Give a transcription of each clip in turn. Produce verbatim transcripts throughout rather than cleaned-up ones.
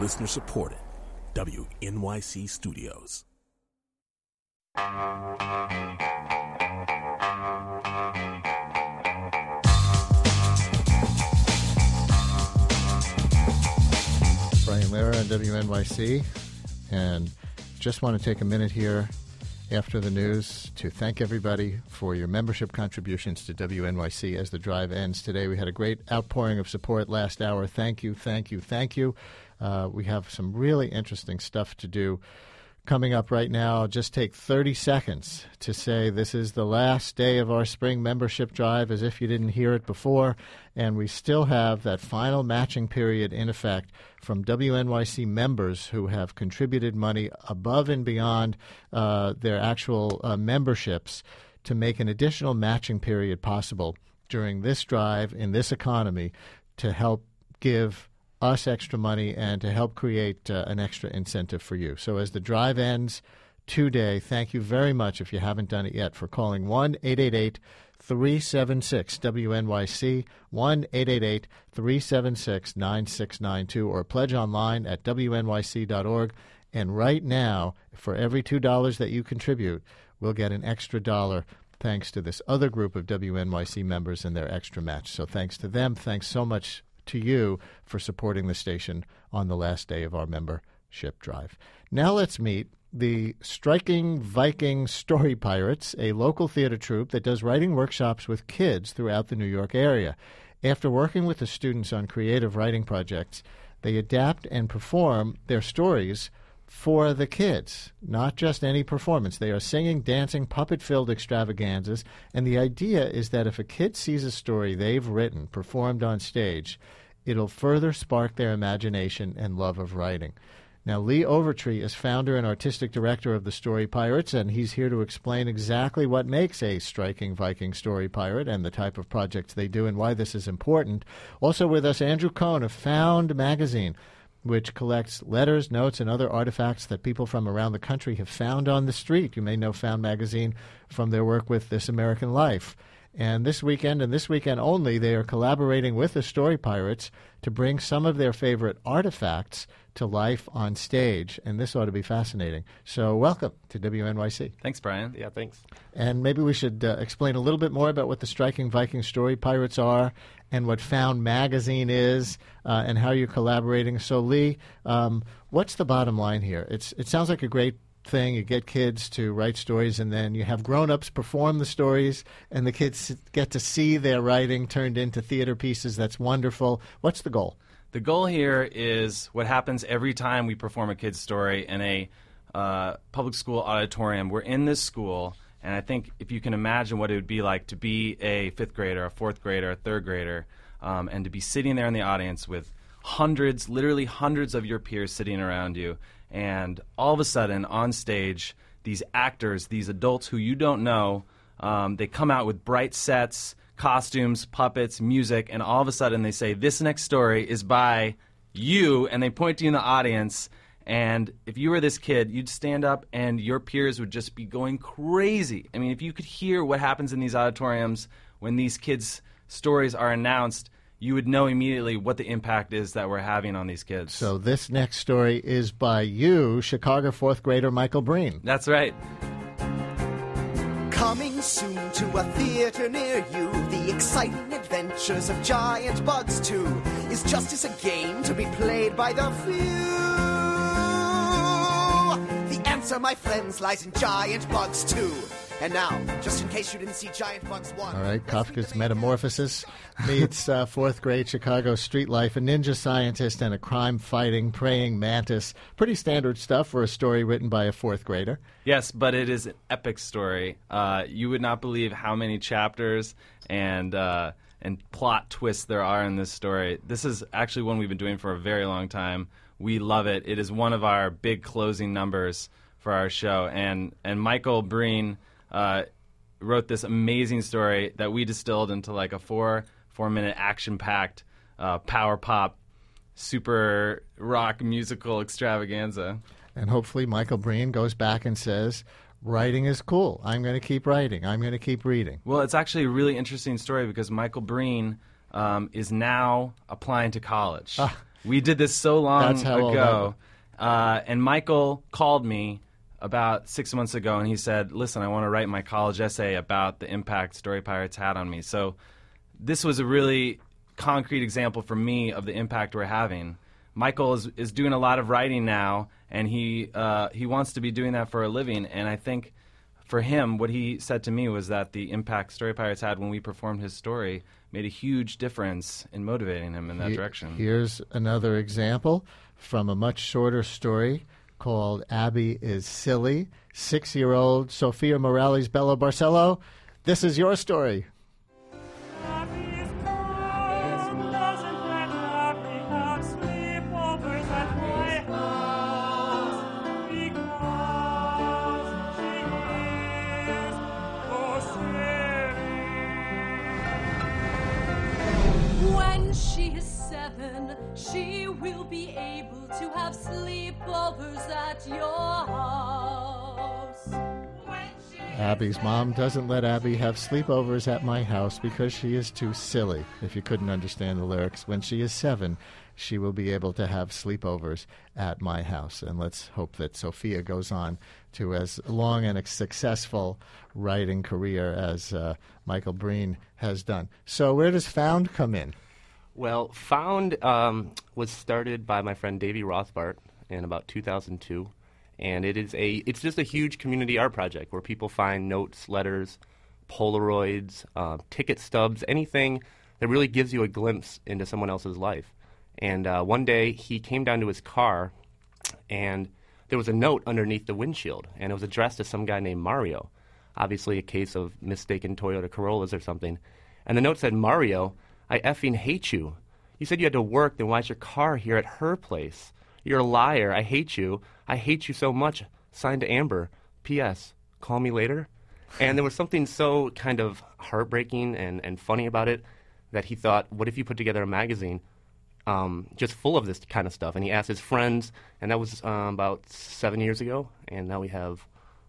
Listener supported. W N Y C Studios. Brian Lehrer on W N Y C, and just want to take a minute here after the news to thank everybody for your membership contributions to W N Y C as the drive ends today. We had a great outpouring of support last hour. Thank you, thank you, thank you. Uh, we have some really interesting stuff to do coming up right now. Just take thirty seconds to say this is the last day of our spring membership drive, as if you didn't hear it before, and we still have that final matching period in effect from W N Y C members who have contributed money above and beyond uh, their actual uh, memberships to make an additional matching period possible during this drive in this economy to help give us extra money and to help create uh, an extra incentive for you. So as the drive ends today, thank you very much, if you haven't done it yet, for calling one eight eight eight, three seven six, W N Y C, one eight eight eight, three seven six, nine six nine two, or pledge online at W N Y C dot org. And right now, for every two dollars that you contribute, we'll get an extra dollar thanks to this other group of W N Y C members and their extra match. So thanks to them. Thanks so much to you for supporting the station on the last day of our membership drive. Now let's meet the Striking Viking Story Pirates, a local theater troupe that does writing workshops with kids throughout the New York area. After working with the students on creative writing projects, they adapt and perform their stories for the kids, not just any performance. They are singing, dancing, puppet-filled extravaganzas, and the idea is that if a kid sees a story they've written performed on stage, it'll further spark their imagination and love of writing. Now, Lee Overtree is founder and artistic director of the Story Pirates, and he's here to explain exactly what makes a striking Viking story pirate and the type of projects they do and why this is important. Also with us, Andrew Cohn of Found Magazine, which collects letters, notes, and other artifacts that people from around the country have found on the street. You may know Found Magazine from their work with This American Life. And this weekend, and this weekend only, they are collaborating with the Story Pirates to bring some of their favorite artifacts to life on stage. And this ought to be fascinating. So welcome to W N Y C. Thanks, Brian. Yeah, thanks. And maybe we should uh, explain a little bit more about what the Striking Viking Story Pirates are and what Found Magazine is uh, and how you're collaborating. So, Lee, um, what's the bottom line here? It's It sounds like a great thing. You get kids to write stories, and then you have grown-ups perform the stories, and the kids get to see their writing turned into theater pieces. That's wonderful. What's the goal? The goal here is what happens every time we perform a kid's story in a uh, public school auditorium. We're in this school, and I think if you can imagine what it would be like to be a fifth grader, a fourth grader, a third grader, um, and to be sitting there in the audience with hundreds, literally hundreds of your peers sitting around you, and all of a sudden on stage, these actors, these adults who you don't know, um, they come out with bright sets, costumes, puppets, music, and all of a sudden they say, this next story is by you, and they point to you in the audience. And if you were this kid, you'd stand up and your peers would just be going crazy. I mean, if you could hear what happens in these auditoriums when these kids' stories are announced, you would know immediately what the impact is that we're having on these kids. So this next story is by you, Chicago fourth grader Michael Breen. That's right. Coming soon to a theater near you, the exciting adventures of Giant Bugs two. Is justice a game to be played by the few? The answer, my friends, lies in Giant Bugs two. And now, just in case you didn't see Giant Bugs one. All right, Kafka's Metamorphosis meets uh, fourth grade Chicago street life, a ninja scientist and a crime-fighting, praying mantis. Pretty standard stuff for a story written by a fourth grader. Yes, but it is an epic story. Uh, you would not believe how many chapters and uh, and plot twists there are in this story. This is actually one we've been doing for a very long time. We love it. It is one of our big closing numbers for our show. And, and Michael Breen Uh, wrote this amazing story that we distilled into like a four four minute action packed uh, power pop super rock musical extravaganza. And hopefully Michael Breen goes back and says, writing is cool. I'm going to keep writing. I'm going to keep reading. Well, it's actually a really interesting story because Michael Breen um, is now applying to college. Ah. We did this so long That's how old ago. Uh, and Michael called me about six months ago, and he said, listen, I want to write my college essay about the impact Story Pirates had on me. So this was a really concrete example for me of the impact we're having. Michael is, is doing a lot of writing now, and he uh, he wants to be doing that for a living. And I think for him, what he said to me was that the impact Story Pirates had when we performed his story made a huge difference in motivating him in that He- direction. Here's another example from a much shorter story called Abby is Silly. Six-year-old Sophia Morales Bello Barcelo, this is your story. When she is seven, she will be able to have sleepovers at your house. When she Abby's mom doesn't let Abby have sleepovers at my house because she is too silly. If you couldn't understand the lyrics, when she is seven, she will be able to have sleepovers at my house. And let's hope that Sophia goes on to as long and a successful writing career as uh, Michael Breen has done. So where does Found come in? Well, Found um, was started by my friend Davey Rothbart in about two thousand two, and it is a it's just a huge community art project where people find notes, letters, Polaroids, uh, ticket stubs, anything that really gives you a glimpse into someone else's life. And uh, one day he came down to his car, and there was a note underneath the windshield, and it was addressed to some guy named Mario. Obviously a case of mistaken Toyota Corollas or something. And the note said, Mario, I effing hate you. You said you had to work, then why's your car here at her place? You're a liar. I hate you. I hate you so much. Signed to Amber. P S. Call me later. And there was something so kind of heartbreaking and, and funny about it that he thought, what if you put together a magazine um, just full of this kind of stuff? And he asked his friends, and that was um, about seven years ago. And now we have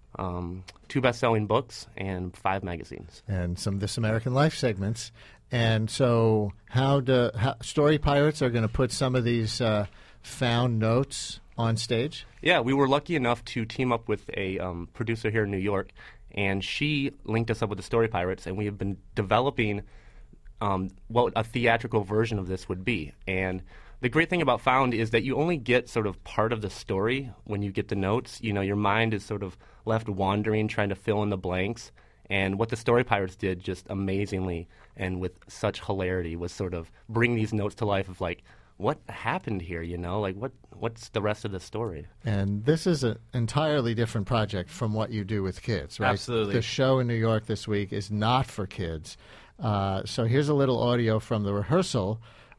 um, two best-selling books and five magazines. And some This American Life segments. And so how do how, Story Pirates are going to put some of these uh, found notes on stage? Yeah, we were lucky enough to team up with a um, producer here in New York, and she linked us up with the Story Pirates, and we have been developing um, what a theatrical version of this would be. And the great thing about Found is that you only get sort of part of the story when you get the notes. You know, your mind is sort of left wandering, trying to fill in the blanks. And what the Story Pirates did just amazingly and with such hilarity was sort of bring these notes to life of like, what happened here, you know? Like, what what's the rest of the story? And this is an entirely different project from what you do with kids, right? Absolutely. The show in New York this week is not for kids. Uh, so here's a little audio from the rehearsal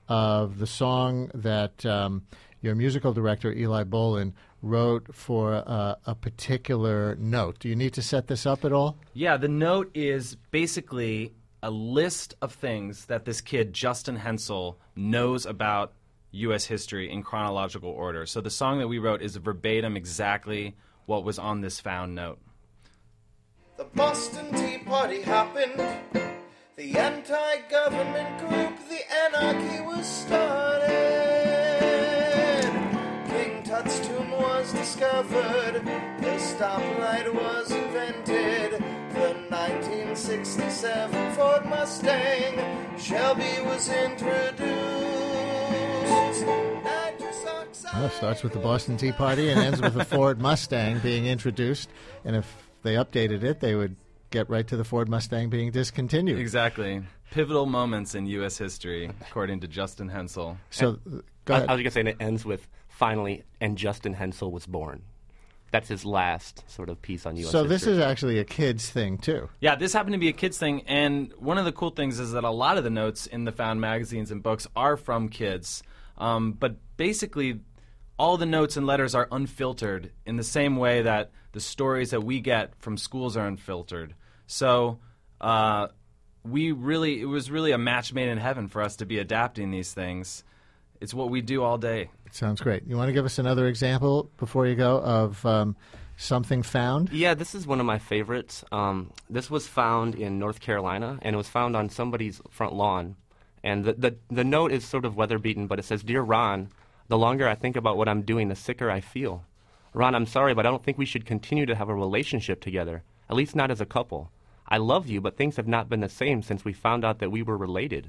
of the song that um, your musical director, Eli Bolin, wrote for uh, a particular note. Do you need to set this up at all? Yeah, the note is basically a list of things that this kid, Justin Hensel, knows about U S history in chronological order. So the song that we wrote is verbatim exactly what was on this found note. The Boston Tea Party happened. The anti-government group, the anarchy was started. King Tut's tomb was discovered. The stoplight was invented. The nineteen sixty-seven Ford Mustang, Shelby was introduced. Nitrous oxide. Well, it starts with the Boston Tea Party and ends with the Ford Mustang being introduced. And if they updated it, they would get right to the Ford Mustang being discontinued. Exactly. Pivotal moments in U S history, according to Justin Hensel. So, go I, ahead. I was going to say, and it ends with, finally, and Justin Hensel was born. That's his last sort of piece on U S So history. this is actually a kid's thing, too. Yeah, this happened to be a kid's thing, and one of the cool things is that a lot of the notes in the found magazines and books are from kids. Um, but basically, all the notes and letters are unfiltered in the same way that the stories that we get from schools are unfiltered. So uh, we really, it was really a match made in heaven for us to be adapting these things. It's what we do all day. Sounds great. You want to give us another example before you go of um, something found? Yeah, this is one of my favorites. Um, this was found in North Carolina, and it was found on somebody's front lawn. And the, the, the note is sort of weather-beaten, but it says, Dear Ron, The longer I think about what I'm doing, the sicker I feel. Ron, I'm sorry, but I don't think we should continue to have a relationship together, at least not as a couple. I love you, but things have not been the same since we found out that we were related.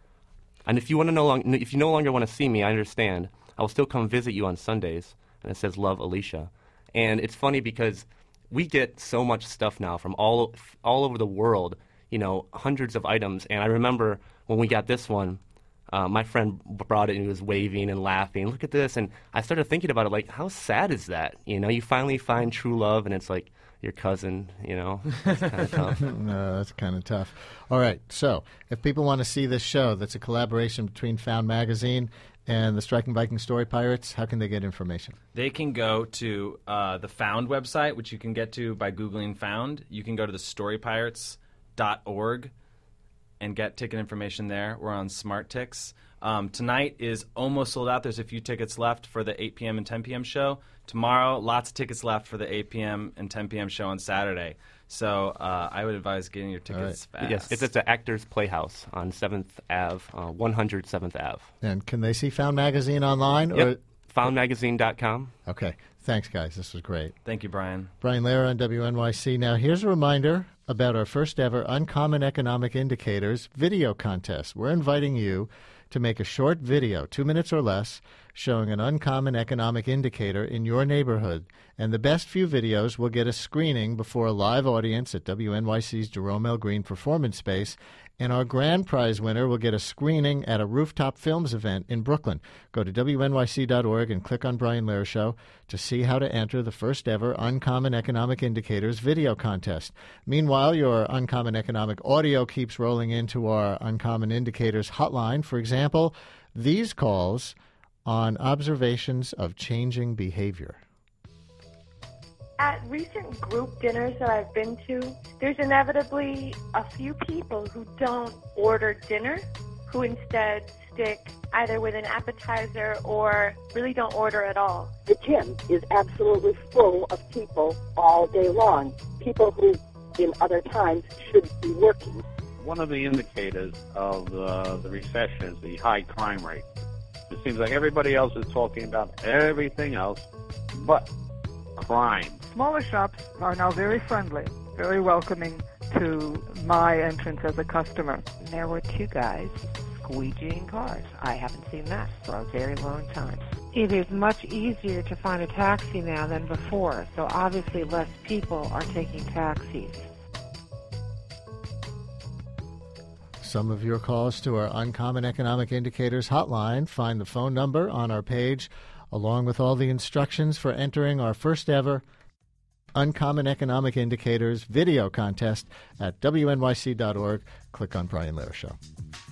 And if you want to no long, if you no longer want to see me, I understand. I will still come visit you on Sundays. And it says, love, Alicia. And it's funny because we get so much stuff now from all all over the world, you know, hundreds of items. And I remember when we got this one, uh, my friend brought it and he was waving and laughing. Look at this. And I started thinking about it, like, how sad is that? You know, you finally find true love and it's like your cousin, you know. It's kind of tough. No, that's kind of tough. All right. So if people want to see this show, that's a collaboration between Found Magazine and the Striking Viking Story Pirates, how can they get information? They can go to uh, the Found website, which you can get to by Googling Found. You can go to the story pirates dot org and get ticket information there. We're on SmartTix. Um, tonight is almost sold out. There's a few tickets left for the eight p.m. and ten p.m. show. Tomorrow, lots of tickets left for the eight p.m. and ten p.m. show on Saturday. So uh, I would advise getting your tickets right. fast. Yes, it's at the Actors Playhouse on seventh Avenue, uh, one hundred seventh Avenue. And can they see Found Magazine online? Yep, Or... found magazine dot com. Okay. Thanks, guys. This was great. Thank you, Brian. Brian Lehrer on W N Y C. Now, here's a reminder about our first ever Uncommon Economic Indicators video contest. We're inviting you to make a short video, two minutes or less, showing an uncommon economic indicator in your neighborhood. And the best few videos will get a screening before a live audience at W N Y C's Jerome L. Green Performance Space. And our grand prize winner will get a screening at a Rooftop Films event in Brooklyn. Go to W N Y C dot org and click on Brian Lehrer Show to see how to enter the first ever Uncommon Economic Indicators video contest. Meanwhile, your Uncommon Economic audio keeps rolling into our Uncommon Indicators hotline. For example, these calls on observations of changing behavior. At recent group dinners that I've been to, there's inevitably a few people who don't order dinner, who instead stick either with an appetizer or really don't order at all. The gym is absolutely full of people all day long, people who in other times should be working. One of the indicators of uh, the recession is the high crime rate. It seems like everybody else is talking about everything else but crime. Smaller shops are now very friendly, very welcoming to my entrance as a customer. There were two guys squeegeeing cars. I haven't seen that for a very long time. It is much easier to find a taxi now than before, so obviously less people are taking taxis. Some of your calls to our Uncommon Economic Indicators hotline. Find the phone number on our page, along with all the instructions for entering our first ever Uncommon Economic Indicators video contest at W N Y C dot org. Click on Brian Lehrer Show.